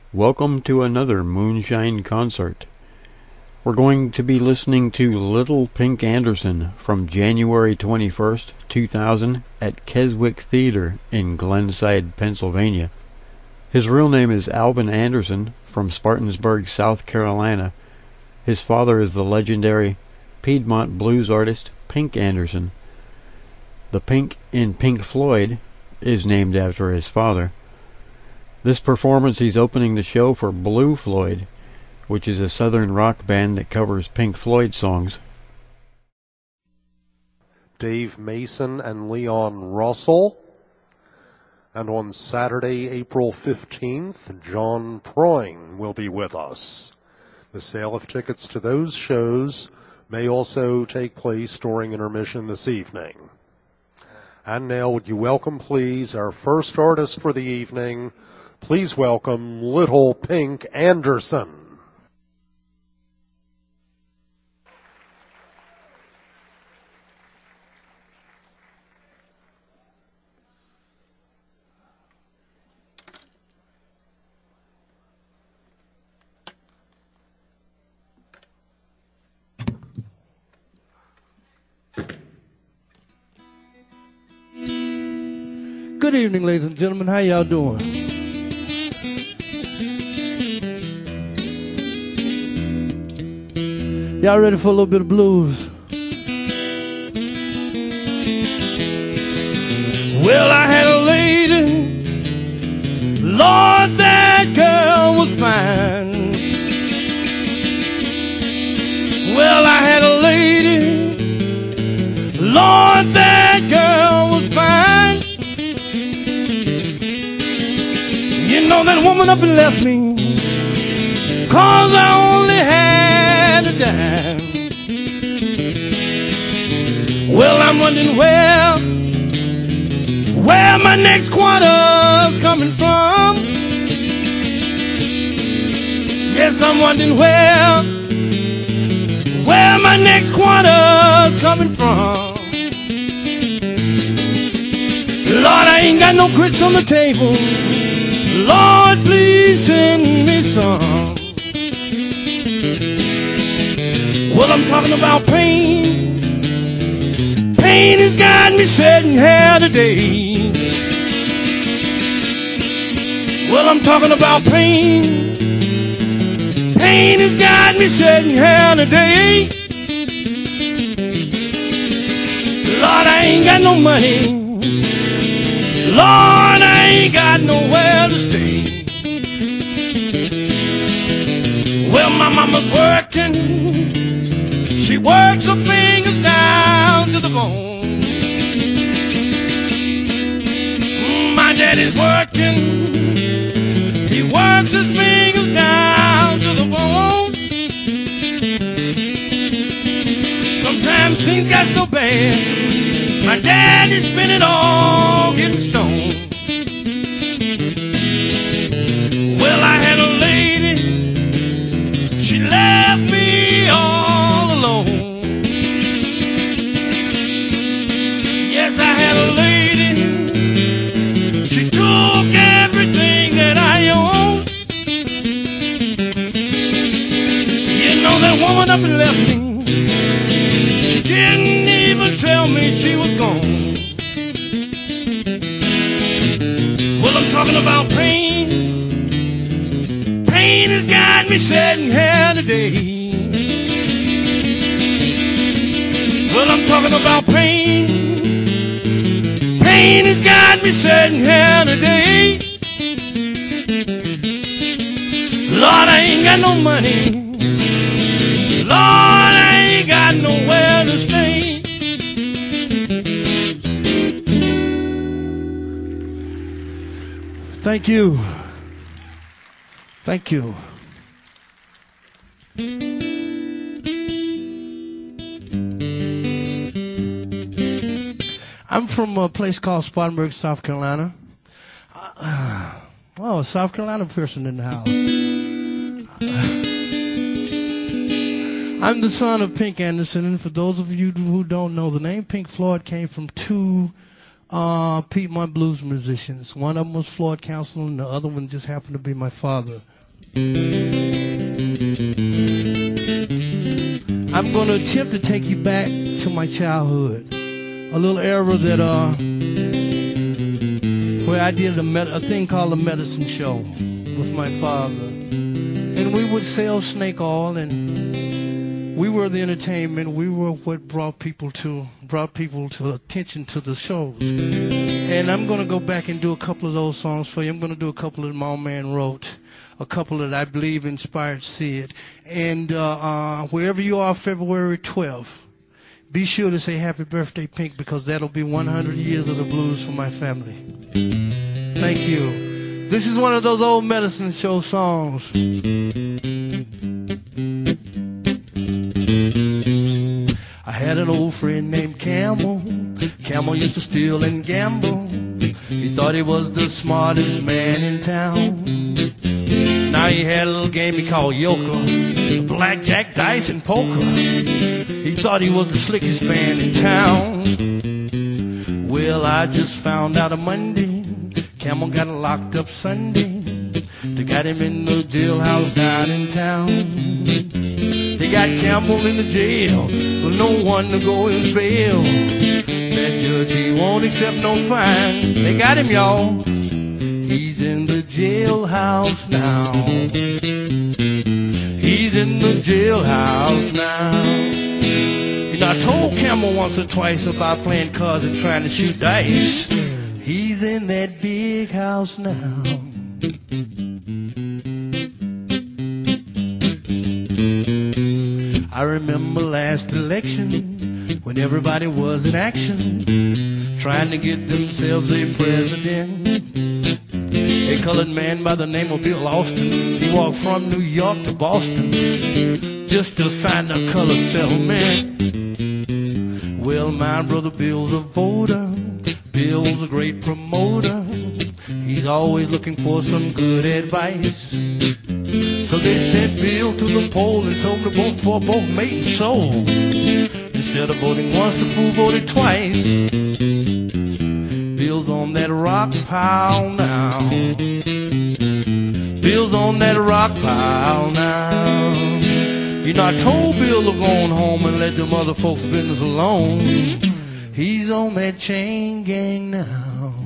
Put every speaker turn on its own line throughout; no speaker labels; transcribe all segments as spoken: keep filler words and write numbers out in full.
Welcome to another Moonshine concert. We're going to be listening to Little Pink Anderson from January twenty-first, two thousand at Keswick Theater in Glenside, Pennsylvania. His real name is Alvin Anderson from Spartansburg, South Carolina. His father is the legendary Piedmont blues artist Pink Anderson. The Pink in Pink Floyd is named after his father. This performance, he's opening the show for Blue Floyd, which is a southern rock band that covers Pink Floyd songs.
Dave Mason and Leon Russell. And on Saturday, April fifteenth, John Proing will be with us. The sale of tickets to those shows may also take place during intermission this evening. And now, would you welcome, please, our first artist for the evening. Please welcome Little Pink Anderson.
Good evening, ladies and gentlemen. How y'all doing? Y'all ready for a little bit of blues? Well, I had a lady, Lord, that girl was fine. Well, I had a lady, Lord, that girl was fine. You know that woman up and left me, 'cause I only had a dime. Well, I'm wondering where, where my next quarter's coming from. Yes, I'm wondering where, where my next quarter's coming from. Lord, I ain't got no grits on the table. Lord, please send me some. Well, I'm talking about pain. Pain has got me sitting here today. Well, I'm talking about pain. Pain has got me sitting here today. Lord, I ain't got no money. Lord, I ain't got nowhere to stay. Well, my mama's working. She works her fingers down to the bone. My daddy's working. He works his fingers down to the bone. Sometimes things got so bad, my daddy spent it all getting stoned. Well, I had a lady, she left me all alone. Yes, I had a lady, she took everything that I own. You know that woman up and left me, she didn't even tell me she was gone. Well, I'm talking about pain. Pain has got me sitting here today. Well, I'm talking about pain. Pain has got me sitting here today. Lord, I ain't got no money. Lord, I ain't got nowhere to stay. Thank you. Thank you. I'm from a place called Spartanburg, South Carolina. Uh, oh, a South Carolina person in the house. I'm the son of Pink Anderson, and for those of you who don't know, the name Pink Floyd came from two uh, Piedmont blues musicians. One of them was Floyd Council, and the other one just happened to be my father, I'm going to attempt to take you back to my childhood, a little era that uh, where I did a, med- a thing called a medicine show with my father, and we would sell snake oil, and we were the entertainment. We were what brought people to brought people to attention to the shows. And I'm going to go back and do a couple of those songs for you. I'm going to do a couple that my old man wrote, a couple that I believe inspired Sid. And uh, uh, wherever you are, February twelfth, be sure to say happy birthday, Pink, because that'll be one hundred years of the blues for my family. Thank you. This is one of those old medicine show songs. I had an old friend named Camel. Camel used to steal and gamble. He thought he was the smartest man in town. Now he had a little game he called Yoker, blackjack, dice, and poker. He thought he was the slickest man in town. Well, I just found out on Monday, Camel got locked up Sunday. They got him in the jailhouse down in town. They got Camel in the jail with no one to go and bail. That judge, he won't accept no fine. They got him, y'all. He's in the jailhouse now. He's in the jailhouse now. You know, I told Camel once or twice about playing cards and trying to shoot dice. He's in that big house now. I remember last election when everybody was in action, trying to get themselves a president. A colored man by the name of Bill Austin, he walked from New York to Boston just to find a colored settlement. Well, my brother Bill's a voter, Bill's a great promoter. He's always looking for some good advice. So they sent Bill to the poll and told him to vote for both mate and soul. Instead of voting once, the fool voted twice. Bill's on that rock pile now. Bill's on that rock pile now. You know, I told Bill to go on home and let them other folks' business alone. He's on that chain gang now.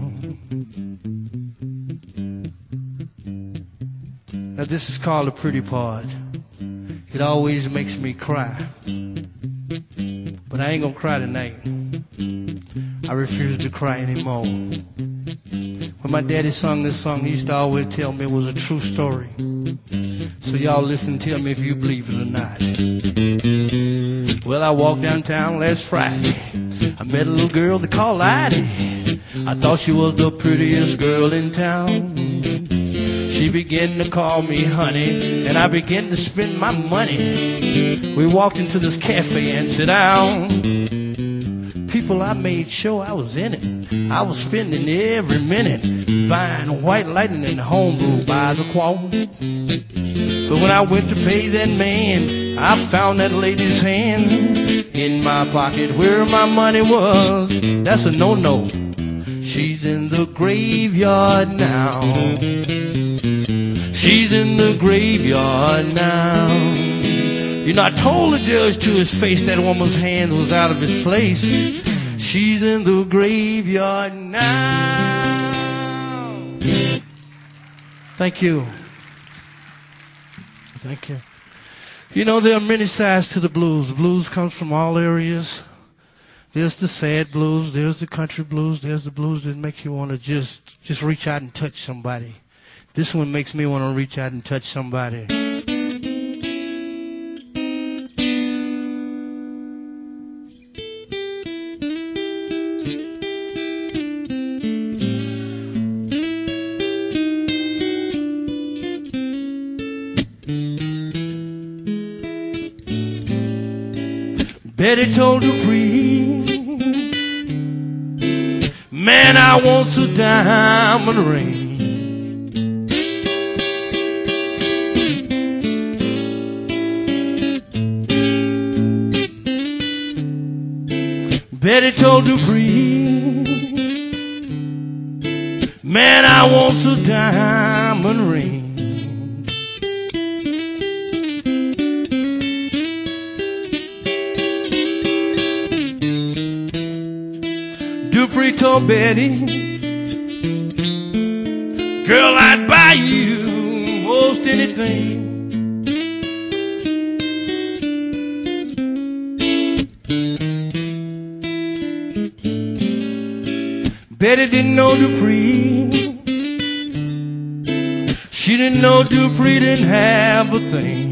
Now this is called the pretty part. It always makes me cry. But I ain't gonna cry tonight. I refuse to cry anymore. When my daddy sung this song, he used to always tell me it was a true story. So y'all listen and tell me if you believe it or not. Well, I walked downtown last Friday. I met a little girl they called Lottie. I thought she was the prettiest girl in town. She began to call me honey, and I began to spend my money. We walked into this cafe and sat down. People, I made sure I was in it. I was spending every minute buying White Lightning and homebrew by the quart. But when I went to pay that man, I found that lady's hand in my pocket where my money was. That's a no-no. She's in the graveyard now. She's in the graveyard now. You know, I told the judge to his face that woman's hand was out of his place. She's in the graveyard now. Thank you. Thank you. You know, there are many sides to the blues. The blues comes from all areas. There's the sad blues. There's the country blues. There's the blues that make you want to just, just reach out and touch somebody. This one makes me want to reach out and touch somebody. Betty told Dupree, man, I want a diamond ring. Betty told Dupree, man, I want a diamond ring. know, Betty, girl, I'd buy you most anything. Betty didn't know Dupree. She didn't know Dupree didn't have a thing.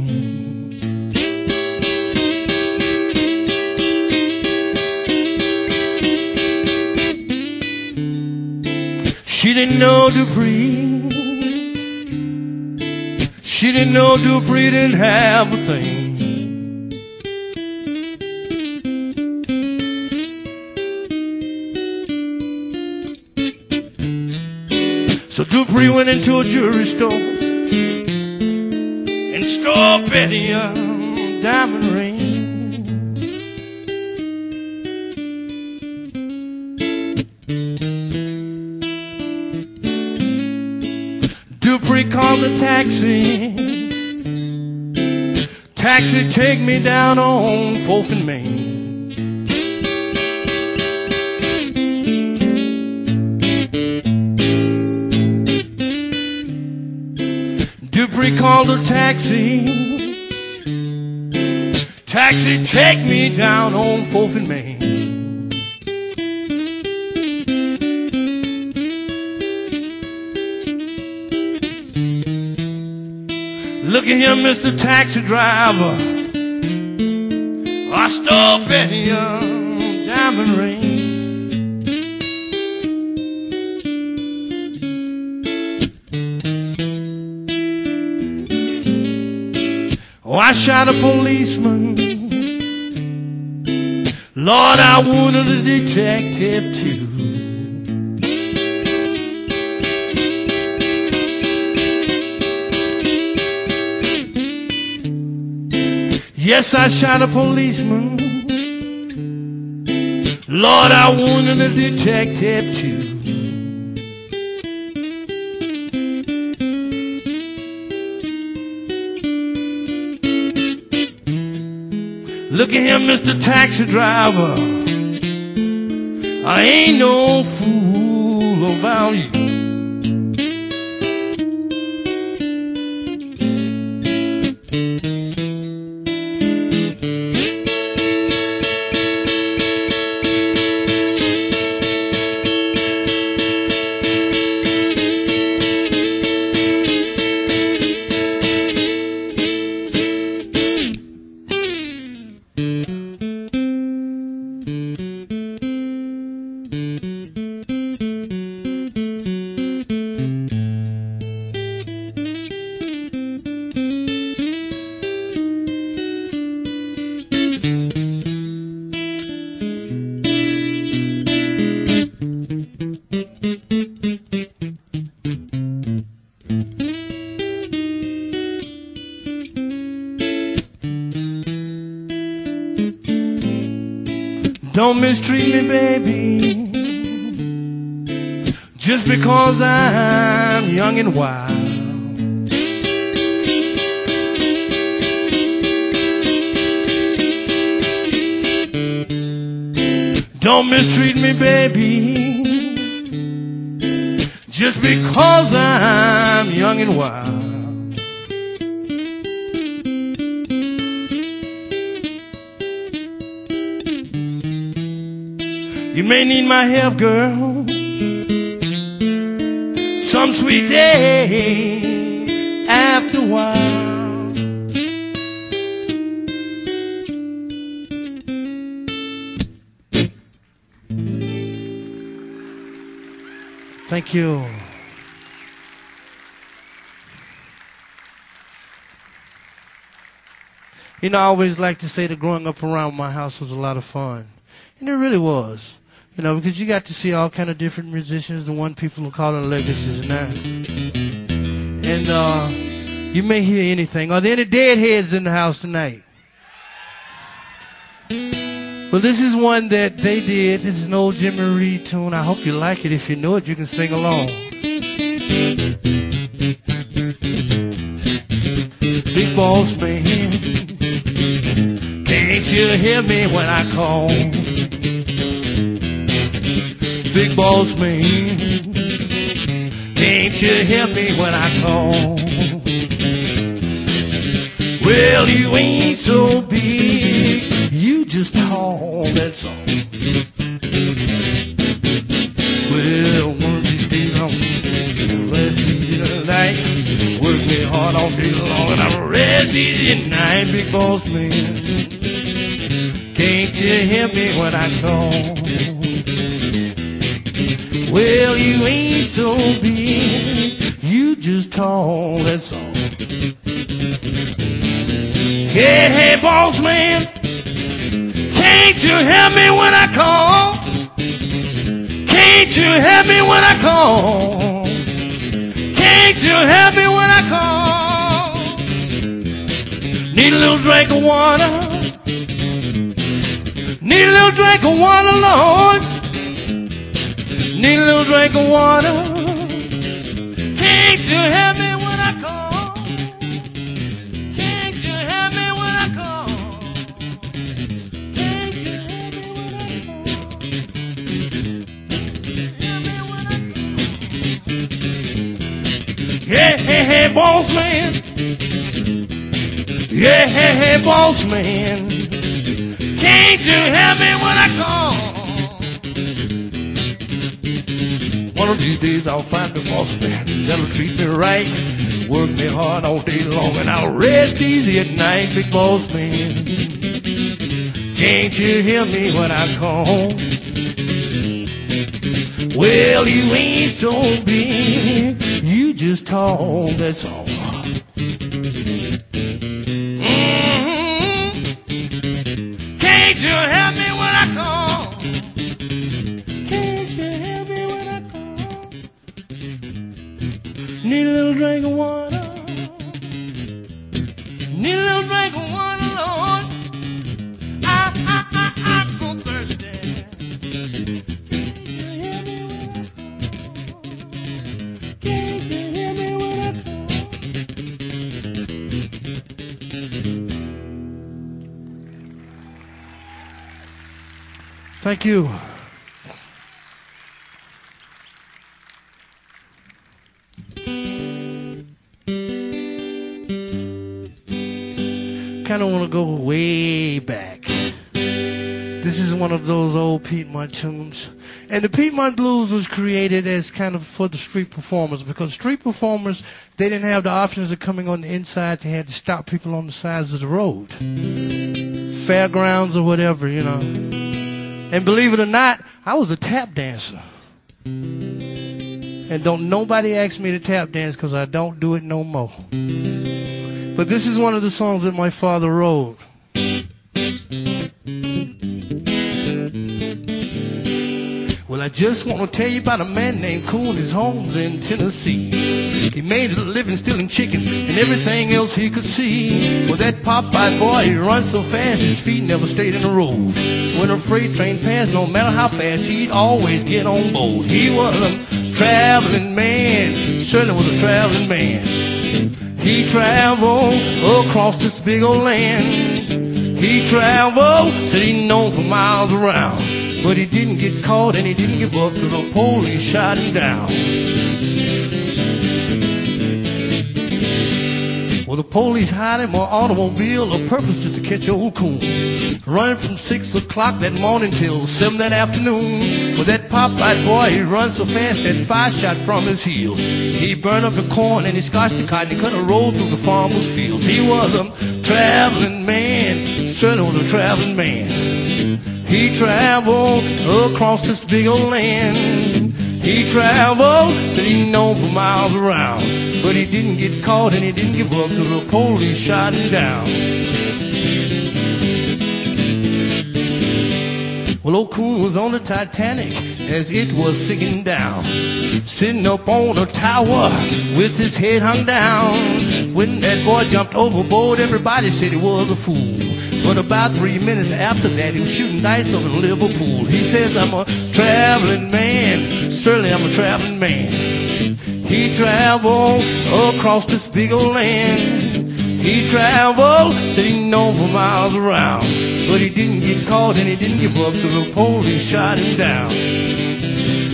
She didn't know Dupree. She didn't know Dupree didn't have a thing. So Dupree went into a jewelry store and stole Betty a diamond ring. Dupree called the taxi. Taxi, take me down on Fourth and Main. Dupree called a taxi. Taxi, take me down on Fourth and Main. Look at here, Mister Taxi Driver. I stole Betty a diamond ring. Oh, I shot a policeman. Lord, I wounded a detective too. Yes, I shot a policeman. Lord, I wounded a detective too. Look at him, Mister Taxi Driver. I ain't no fool about you. Don't mistreat me, baby, just because I'm young and wild. Don't mistreat me, baby, just because I'm young and wild. You may need my help, girl, some sweet day after a while. Thank you. You know, I always like to say that growing up around my house was a lot of fun. And it really was. You know, because you got to see all kind of different musicians, the one people are calling legacies and that. And uh, you may hear anything. Are there any deadheads in the house tonight? Well, this is one that they did. This is an old Jimmy Reed tune. I hope you like it. If you know it, you can sing along. Big boss man, can't you hear me when I call? big boss man. Can't you hear me when I call? Well, you ain't so big, you just tall, that's all. Well, one of these days I'm rest easy tonight. Work me hard all day long and I'm rest easy at night, big boss man. Can't you hear me when I call? Well, you ain't so big, you just tall, that's all. Hey, hey, boss man, can't you hear me when I call? Can't you hear me when I call? Can't you hear me when I call? Need a little drink of water. Need a little drink of water, Lord. Need a little drink of water. Can't you hear me when I call? Can't you hear me when I call? Can't you hear me when I call? Yeah, hey, hey, boss man. Yeah, hey, hey, boss man. Can't you hear me when I call? One of these days I'll find the boss man that'll treat me right, work me hard all day long, and I'll rest easy at night, big boss man. Can't you hear me when I call? Well, you ain't so big, you just tall, that's all. Mm-hmm. Can't you hear me when I call? Can't you hear me when I call? Need a little drink of water. Need a little drink of water, Lord. I, I, I, I'm so thirsty. Thank you. Kind of want to go way back. This is one of those old Piedmont tunes. And the Piedmont Blues was created as kind of for the street performers, because street performers, they didn't have the options of coming on the inside. They had to stop people on the sides of the road. Fairgrounds or whatever, you know. And believe it or not, I was a tap dancer. And don't nobody ask me to tap dance because I don't do it no more. But this is one of the songs that my father wrote. Well, I just want to tell you about a man named Coolidge Holmes in Tennessee. He made a living stealing chicken and everything else he could see. Well, that Popeye boy, he runs so fast, his feet never stayed in the road. When a freight train passed, no matter how fast, he'd always get on board. He was a traveling man, certainly was a traveling man. He traveled across this big old land. He traveled, said he known for miles around. But he didn't get caught and he didn't give up till the police shot him down. Well, the police hired him an automobile, a purpose just to catch old coon. Running from six o'clock that morning till seven that afternoon. Well, that Popeye boy, he runs so fast that fire shot from his heels. He burned up the corn and he scotched the cotton. He cut a road through the farmer's fields. He was a traveling man, certainly was a traveling man. He traveled across this big old land. He traveled, said he known for miles around. But he didn't get caught and he didn't give up till the police shot him down. Well, old Coon was on the Titanic as it was sinking down, sitting up on a tower with his head hung down. When that boy jumped overboard, everybody said he was a fool. But about three minutes after that, he was shooting dice up in Liverpool. He says, I'm a traveling man, certainly I'm a traveling man. He traveled across this big old land. He traveled, said he known for miles around. But he didn't get caught and he didn't give up till the police shot him down.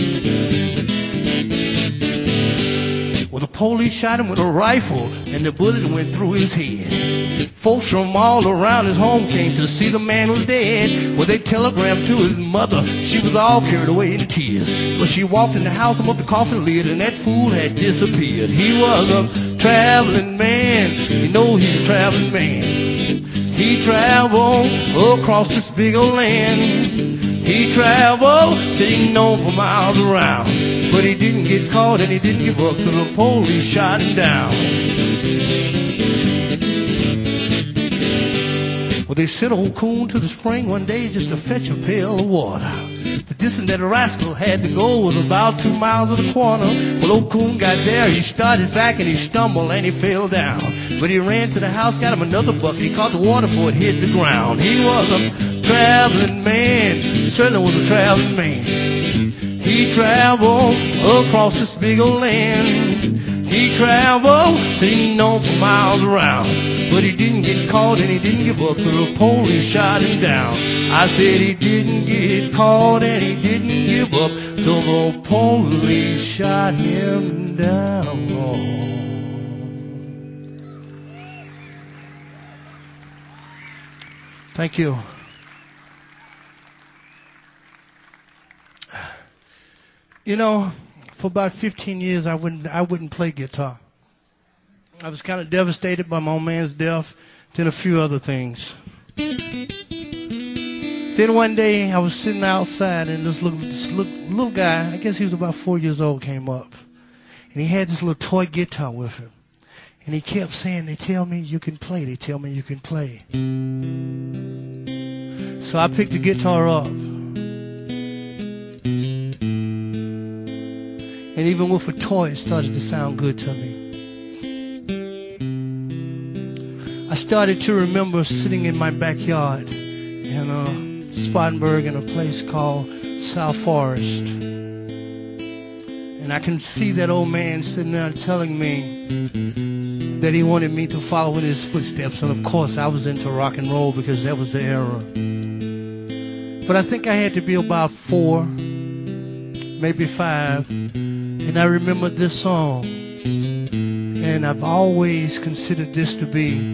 Well, the police shot him with a rifle, and the bullet went through his head. Folks from all around his home came to see the man was dead. Well, they telegraphed to his mother. She was all carried away in tears. Well, she walked in the house and moved the coffin lid, and that fool had disappeared. He was a traveling man. You know he's a traveling man. He traveled across this big old land. He traveled, sitting known for miles around. But he didn't get caught and he didn't give up till the police shot him down. Well, they sent old Coon to the spring one day just to fetch a pail of water. The distance that rascal had to go was about two miles of the corner. Well, old Coon got there, he started back and he stumbled and he fell down. But he ran to the house, got him another bucket, he caught the water before it hit the ground. He was a traveling man, certainly was a traveling man. He traveled across this big old land. He traveled, seen known for miles around. But he didn't get caught and he didn't give up till the police shot him down. I said he didn't get caught and he didn't give up till the police shot him down. Thank you. You know, for about fifteen years I wouldn't I wouldn't play guitar. I was kind of devastated by my old man's death, then a few other things. Then one day I was sitting outside and this little, this little, little guy, I guess he was about four years old, came up. And he had this little toy guitar with him. And he kept saying, they tell me you can play, they tell me you can play. So I picked the guitar up. And even with a toy, it started to sound good to me. I started to remember sitting in my backyard in uh, Spartanburg in a place called South Forest. And I can see that old man sitting there telling me that he wanted me to follow in his footsteps. And of course, I was into rock and roll because that was the era. But I think I had to be about four, maybe five. And I remember this song. And I've always considered this to be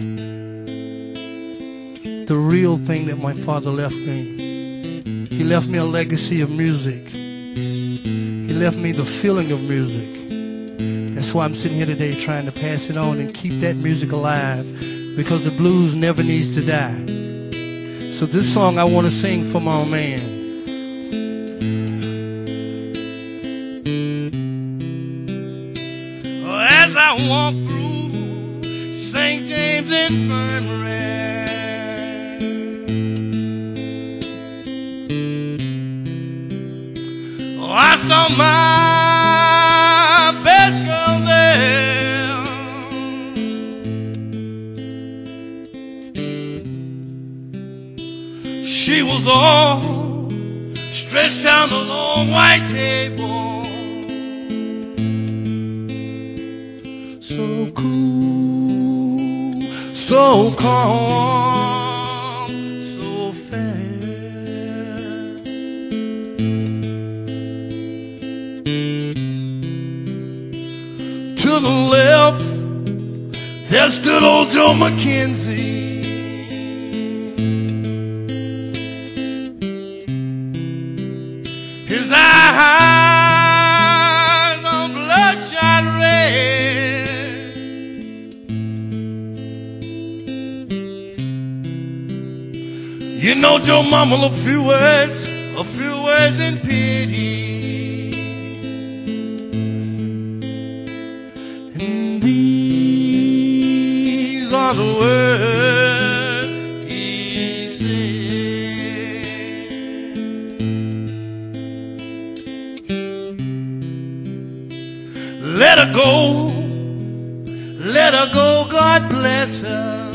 the real thing that my father left me. He left me a legacy of music. He left me the feeling of music. That's why I'm sitting here today trying to pass it on and keep that music alive, because the blues never needs to die. So this song I want to sing for my old man. As I walk through Saint James Infirmary, I saw my best girl there. She was all stretched out on the long white table, so cool, so calm, so fair. To the left, there stood old Joe McKenzie. His eyes on bloodshot red. You know Joe mumbled a few words, a few words in pity. The word he said. Let her go, let her go, God bless her.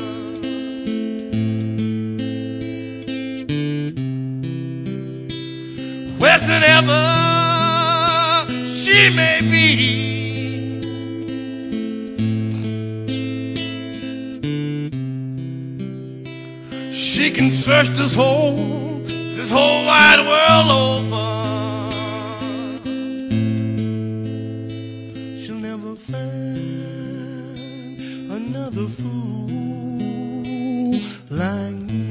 Wheresoever she may be, she can search this whole, this whole wide world over. She'll never find another fool like me.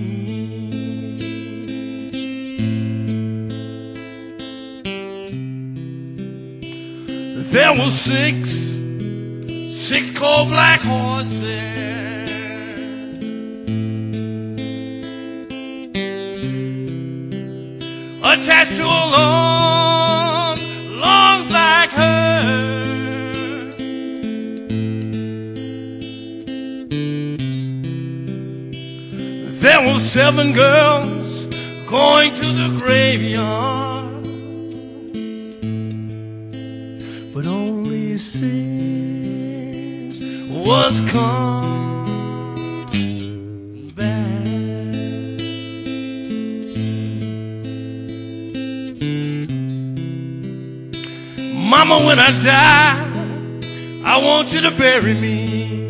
There were six, six coal black horses, attached to a long, long black herd. There were seven girls going to the graveyard, but only six was come back. Mama, when I die, I want you to bury me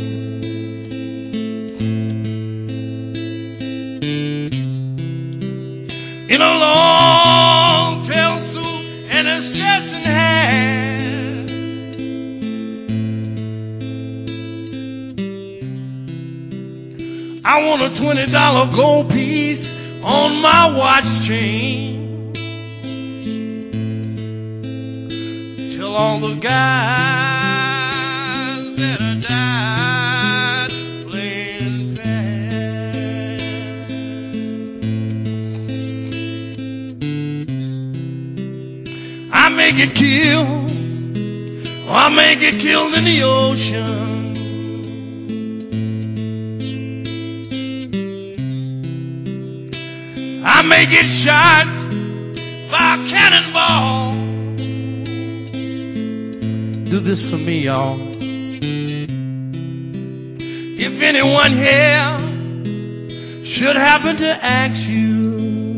in a long tail suit and a Stetson hat. I want a twenty dollar gold piece on my watch chain. Tell all the guys that I died playing fast. I may get killed, or I may get killed in the ocean. I may get shot by a cannonball. Do this for me, y'all. If anyone here should happen to ask you,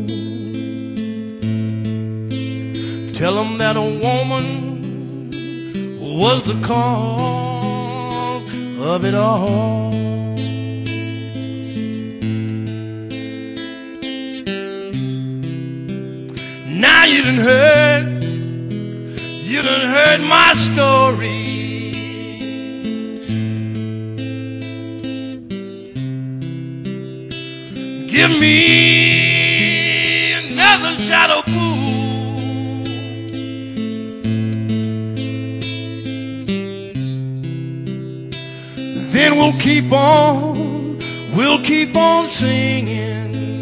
tell them that a woman was the cause of it all. Now you done heard, you done heard my story. Give me another shot of booze. Then we'll keep on, we'll keep on singing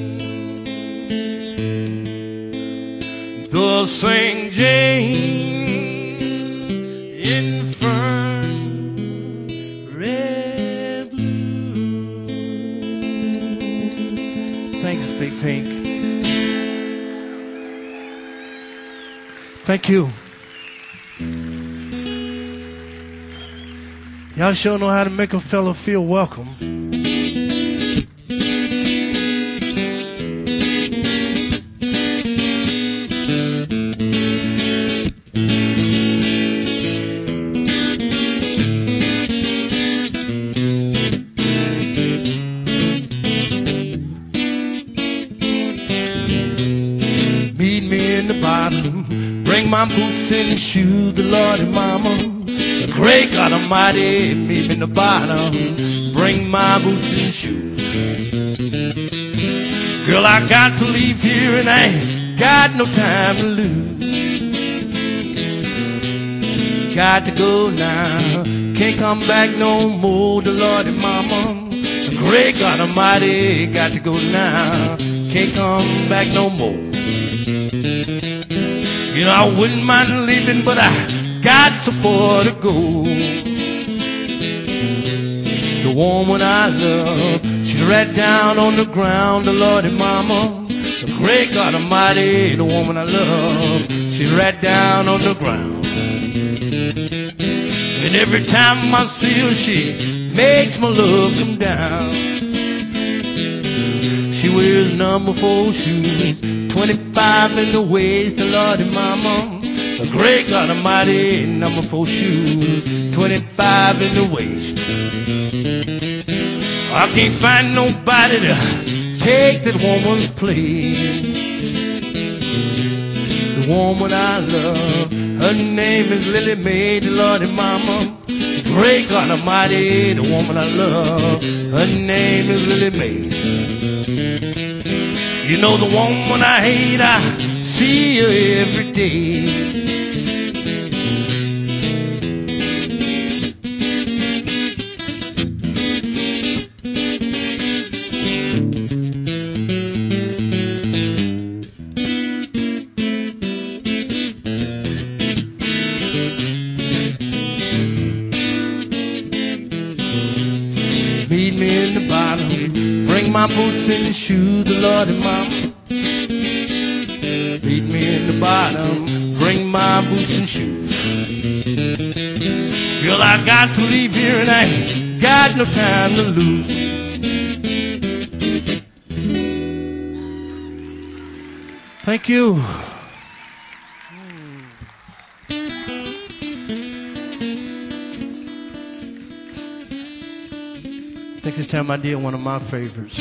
the Saint James Infirm Red Blue. Thanks, Big Pink. Thank you. Y'all sure know how to make a fella feel welcome. Bring my boots and shoes, the Lord and Mama. The great God Almighty, meet me in the bottom. Bring my boots and shoes. Girl, I got to leave here and I ain't got no time to lose. Got to go now, can't come back no more. The Lord and Mama, the great God Almighty, got to go now, can't come back no more. You know, I wouldn't mind leaving, but I got so far to go. The woman I love, she's right down on the ground. The Lord and Mama, the great God Almighty, the woman I love, she's right down on the ground. And every time I see her, she makes my love come down. She wears number four shoes, twenty-five in the waist, the Lord and Mama, the great God Almighty, number four shoes, twenty-five in the waist. I can't find nobody to take that woman's place. The woman I love, her name is Lily Mae, the Lord and Mama, the Great God Almighty, the woman I love, her name is Lily Mae. You know the woman I hate, I see her every day. Meet me in the bottom, bring my boots and shoes, the Lord and Mama. Meet me in the bottom, bring my boots and shoes. Girl, I got to leave here and I ain't got no time to lose. Thank you. I think this time I did one of my favorites.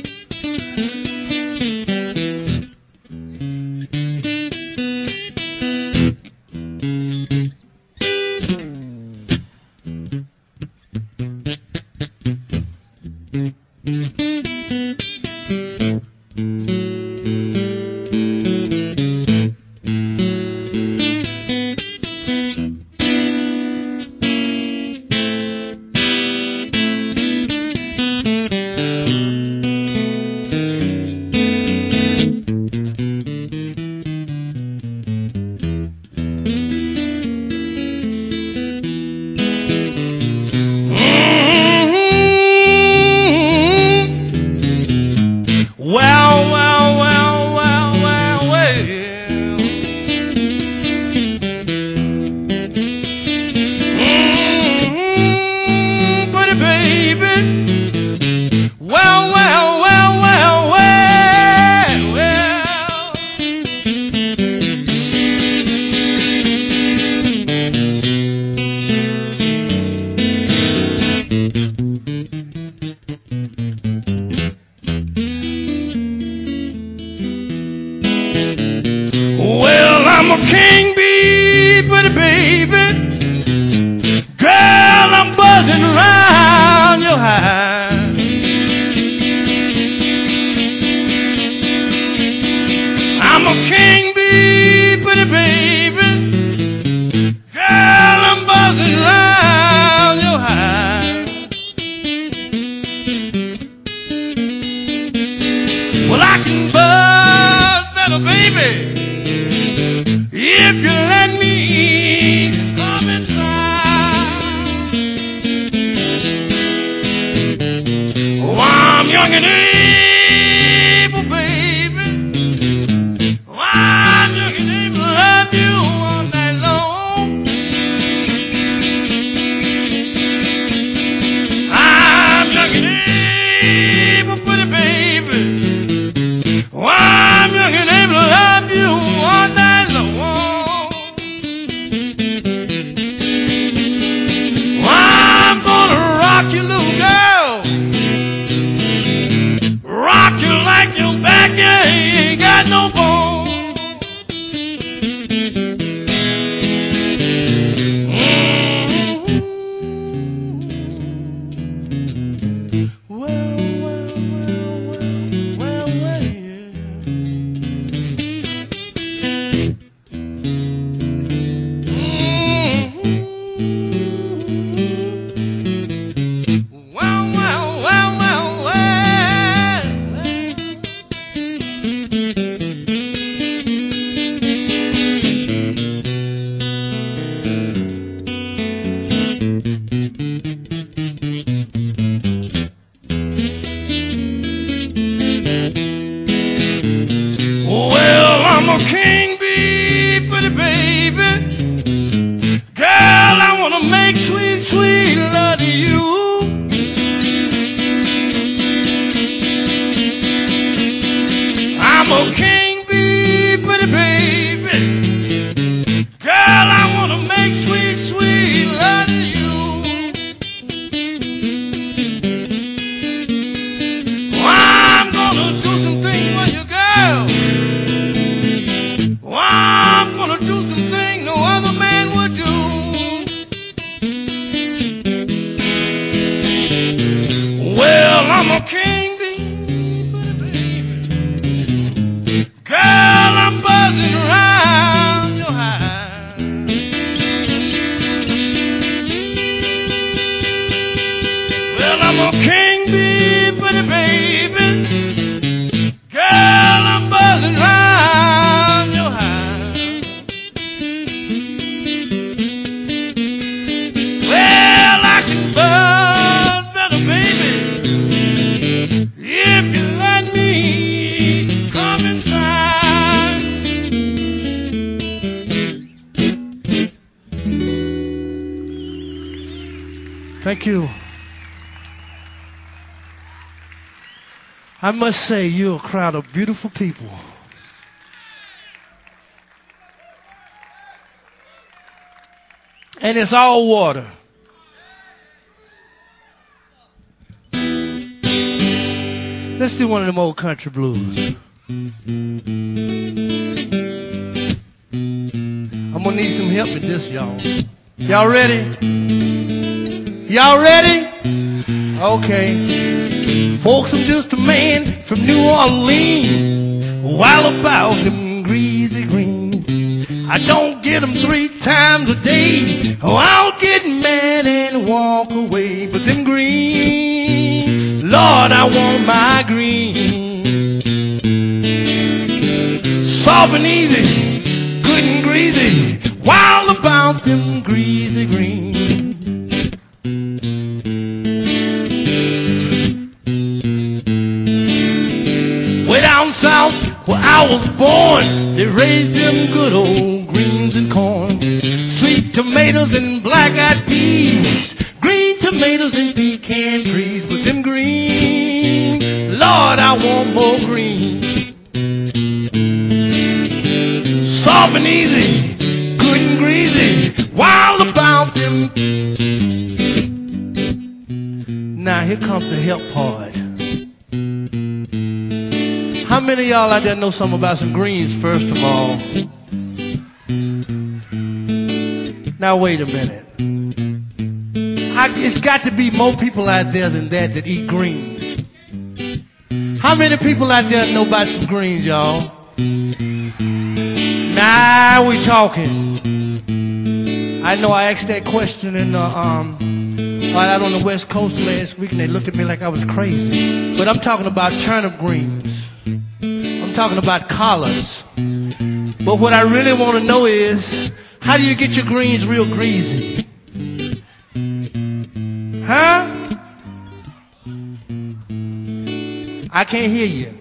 I'm a king bee, pretty baby. Girl, I'm buzzing around your hive. I'm a king bee, pretty baby. Girl, I'm buzzing around your hive. Well, I can buzz better, baby, if you let me come inside. Oh, I'm young and able, baby. Oh, I'm young and able to love you all night long. I'm young and able, pretty baby. Oh, I'm young and able to love you all night long. Rock you, little girl. a king bee, baby. Girl, I'm buzzing around your hive. Well, I'm a king bee, pretty baby. Girl, I'm buzzing around your hive. Well, I can buzz better, baby, if you let me come inside. Thank you. I must say, you're a crowd of beautiful people. And it's all water. Let's do one of them old country blues. I'm gonna need some help with this, y'all. Y'all ready? Y'all ready? Okay. Folks, I'm just a man from New Orleans, wild about them greasy greens. I don't get them three times a day. Oh, I'll get mad and walk away. But them greens, Lord, I want my greens. Soft and easy, good and greasy, wild about them greasy greens. Way down south where I was born, they raised them good old greens and corn. Sweet tomatoes and black-eyed peas, green tomatoes and pecan trees. With them greens, Lord, I want more greens. Soft and easy, good and greasy, wild about them. Now here comes the help part. How many of y'all out there know something about some greens, first of all? Now, wait a minute. I, it's got to be more people out there than that that eat greens. How many people out there know about some greens, y'all? Now we talking. I know I asked that question in the, um, right out on the West Coast last week, and they looked at me like I was crazy. But I'm talking about turnip greens. I'm talking about collards. But what I really want to know is, how do you get your greens real greasy? Huh? I can't hear you.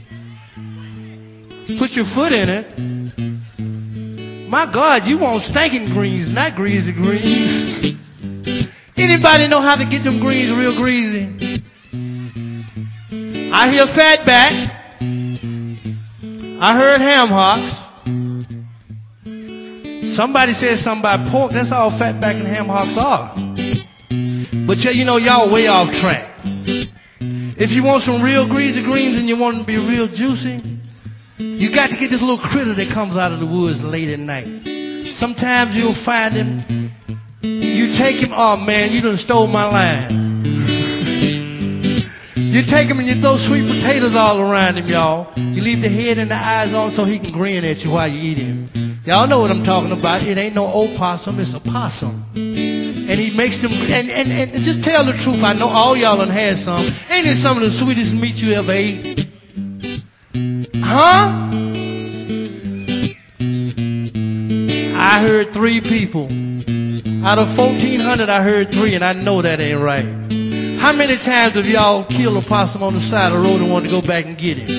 Put your foot in it. My God, you want stinking greens, not greasy greens. Anybody know how to get them greens real greasy? I hear fatback. I heard ham hocks. Somebody said something about pork. That's all fatback and ham hocks are. But you know, y'all way off track. If you want some real greasy greens and you want them to be real juicy, you got to get this little critter that comes out of the woods late at night. Sometimes you'll find him. You take him. Oh man, you done stole my line. You take him and you throw sweet potatoes all around him, y'all. You leave the head and the eyes on so he can grin at you while you eat him. Y'all know what I'm talking about. It ain't no opossum, it's a possum. And he makes them, and, and, and just tell the truth. I know all y'all done had some. Ain't it some of the sweetest meat you ever ate? Huh? I heard three people. Out of fourteen hundred, I heard three, and I know that ain't right. How many times have y'all killed a possum on the side of the road and wanted to go back and get it?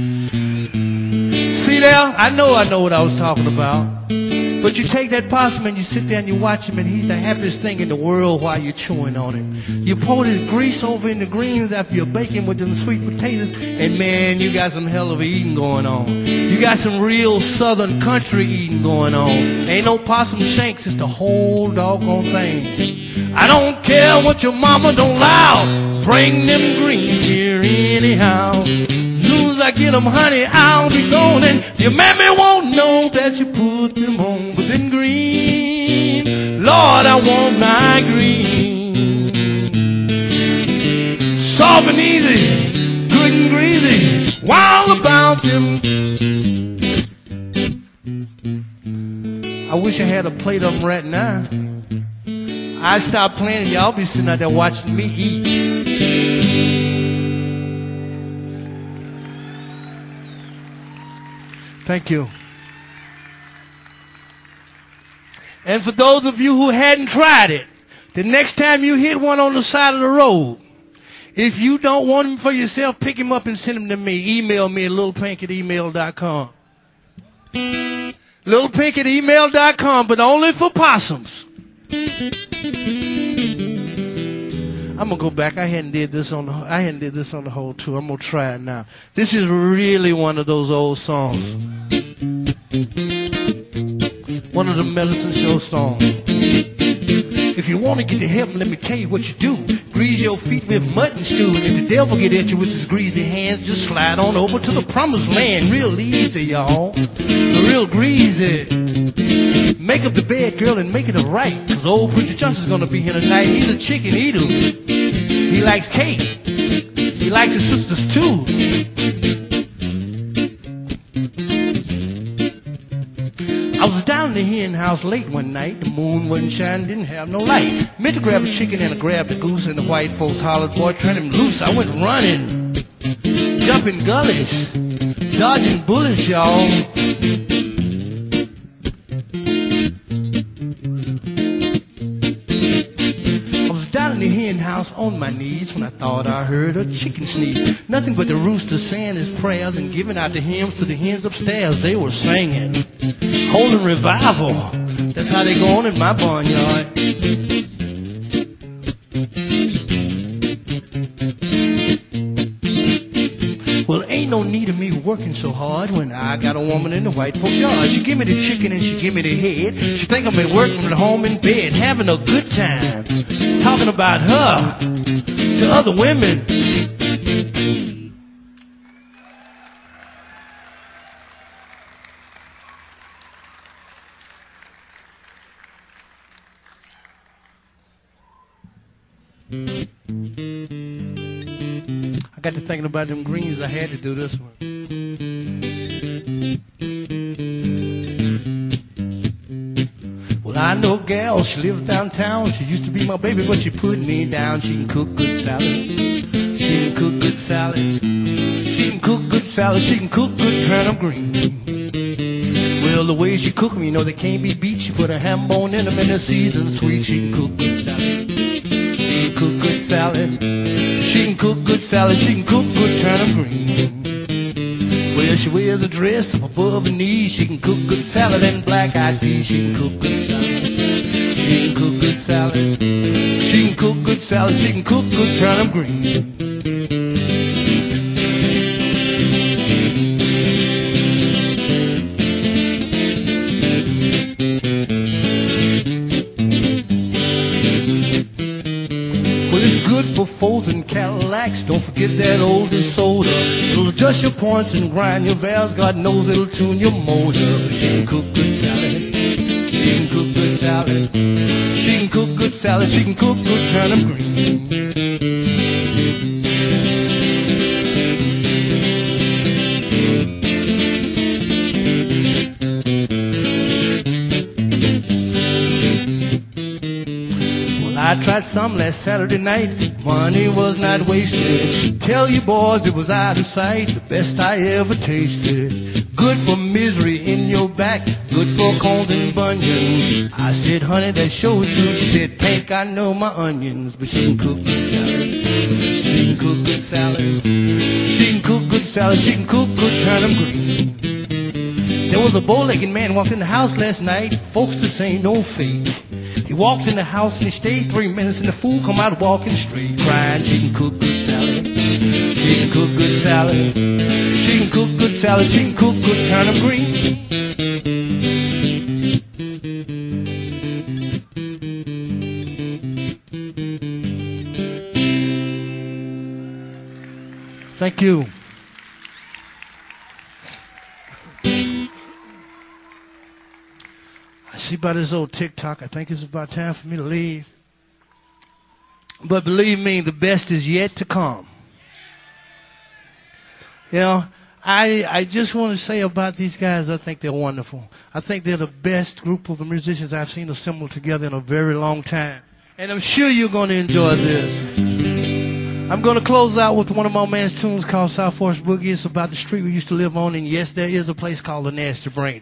See there? I know I know what I was talking about. But you take that possum and you sit there and you watch him, and he's the happiest thing in the world while you're chewing on him. You pour this grease over in the greens after you're baking with them sweet potatoes, and man, you got some hell of a eating going on. You got some real southern country eating going on. Ain't no possum shanks, it's the whole doggone thing. I don't care what your mama don't allow, bring them greens here anyhow. Soon as I get them, honey, I'll be gone, and your mammy won't know that you put them on. But them green, Lord, I want my green. Soft and easy, good and greasy, wild about them. I wish I had a plate of them right now. I'd stop playing and y'all be sitting out there watching me eat. Thank you. And for those of you who hadn't tried it, the next time you hit one on the side of the road, if you don't want him for yourself, pick him up and send him to me. Email me at littlepink at email dot com. littlepink at email dot com, but only for possums. I'm gonna go back. I hadn't did this on the I hadn't did this on the whole tour. I'm gonna try it now. This is really one of those old songs. One of the medicine show songs. If you want to get to heaven, let me tell you what you do. Grease your feet with mutton stew. And if the devil get at you with his greasy hands, just slide on over to the promised land. Real easy, y'all. Real greasy. Make up the bed, girl, and make it a right. Cause old Preacher Johnson's gonna be here tonight. He's a chicken eater. He likes cake. He likes his sisters too. I was down in the hen house late one night. The moon wasn't shining, didn't have no light. Meant to grab a chicken and I grabbed a goose, and the white folks hollered, boy, turn him loose. I went running, jumping gullies, dodging bullets, y'all. I was down in the hen house on my knees when I thought I heard a chicken sneeze. Nothing but the rooster saying his prayers and giving out the hymns to the hens upstairs. They were singing, holding revival. That's how they go on in my barnyard. Well, ain't no need of me working so hard when I got a woman in the white folks yard. She give me the chicken and she give me the head. She think I'm at work from the home in bed, having a good time, talking about her to other women. I got to thinking about them greens. I had to do this one. Well, I know a gal, she lives downtown. She used to be my baby, but she put me down. She can cook good salad. She can cook good salad. She can cook good salad. She can cook good turnip green. Well, the way she cook them, you know, they can't be beat. She put a ham bone in them and a seasoned sweet. She can cook good salad. She can cook good salad. She can cook good salad. She can cook good turnip green. Well, she wears a dress up above her knees. She can cook good salad and black-eyed peas. She can cook good salad. She can cook good salad. She can cook good salad. She can cook good turnip green. For Fords and Cadillacs, don't forget that oldest soda. It'll adjust your points and grind your valves. God knows it'll tune your motor. She can cook good salad. She can cook good salad. She can cook good salad. She can cook good turnip green. I tried some last Saturday night. Money was not wasted. Tell you boys it was out of sight. The best I ever tasted. Good for misery in your back. Good for colds and bunions. I said, honey, that shows you. She said, Pink, I know my onions. But she can cook good salad. She can cook good salad. She can cook good salad. She can cook good turnip green. There was a bow-legged man walked in the house last night. Folks, this ain't no fake. He walked in the house and he stayed three minutes, and the fool come out walking straight, crying, she can cook good salad. She can cook good salad. She can cook good salad. She can cook good turnip green. Thank you. See about this old TikTok, I think it's about time for me to leave. But believe me, the best is yet to come. You know, I I just want to say about these guys, I think they're wonderful. I think they're the best group of musicians I've seen assembled together in a very long time. And I'm sure you're going to enjoy this. I'm going to close out with one of my man's tunes called South Forest Boogie. It's about the street we used to live on, and yes, there is a place called the Nasty Branch.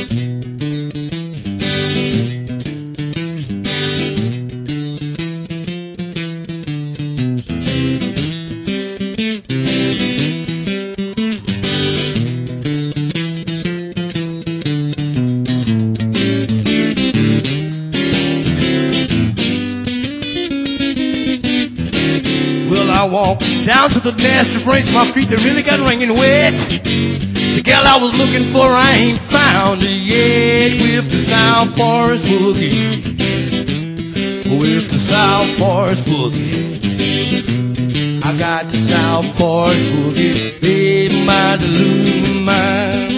I walked down to the Nasty Branch, my feet they really got wringing wet. The gal I was looking for, I ain't found her yet. With the South Forest Boogie, with the South Forest Boogie, I got the South Forest Boogie, baby, my deluded mind.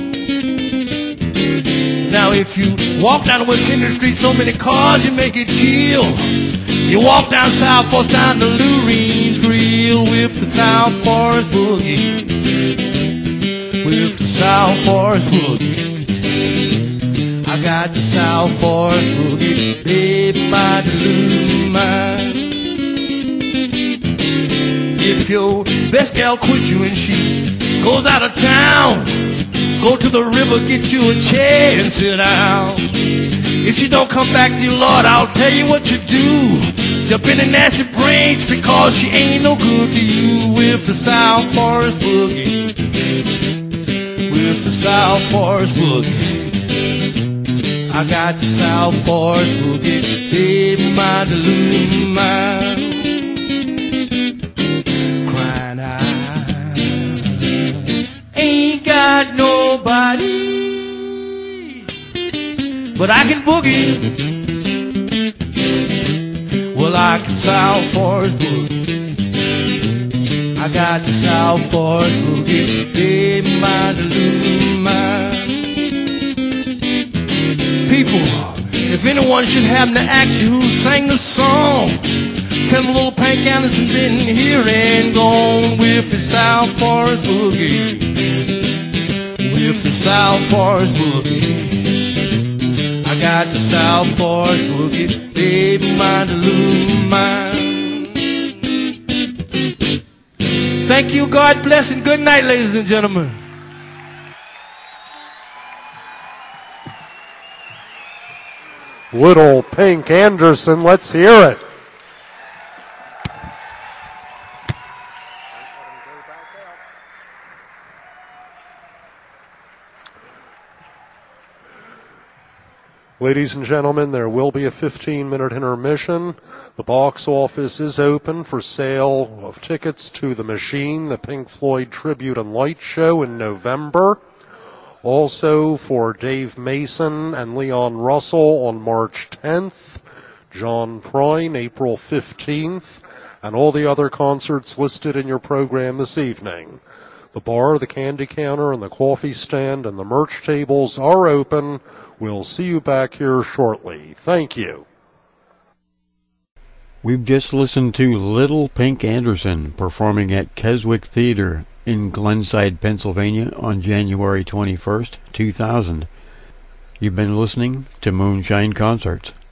Now if you walk down West Henry Street, so many cars you make it kill. You walk down South Forest, down to Lou Reed's Grill with the South Forest Boogie, with the South Forest Boogie. I got the South Forest Boogie, baby, my deluded mind. If your best gal quit you and she goes out of town, go to the river, get you a chair and sit down. If she don't come back to you, Lord, I'll tell you what you do. Jump in the Nasty Branch because she ain't no good to you. With the South Forest Boogie, with the South Forest Boogie, I got the South Forest Boogie, baby, my deluded mind. Crying out, ain't got nobody, but I can boogie. Well, I can South Forest Boogie. I got the South Forest Boogie, baby, my deluded mind. People, if anyone should happen to ask you who sang the song, tell them little Pink Anderson been here and gone. With the South Forest Boogie, with the South Forest Boogie, I got the South Forest Boogie, baby, my deluded mind. Thank you, God bless, and good night, ladies and gentlemen.
Little Pink Anderson, let's hear it. Ladies and gentlemen, there will be a fifteen-minute intermission. The box office is open for sale of tickets to The Machine, the Pink Floyd Tribute and Light Show in November. Also for Dave Mason and Leon Russell on March tenth, John Prine April fifteenth, and all the other concerts listed in your program this evening. The bar, the candy counter, and the coffee stand and the merch tables are open. We'll see you back here shortly. Thank you.
We've just listened to Little Pink Anderson performing at Keswick Theater in Glenside, Pennsylvania on January twenty-first, two thousand. You've been listening to Moonshine Concerts.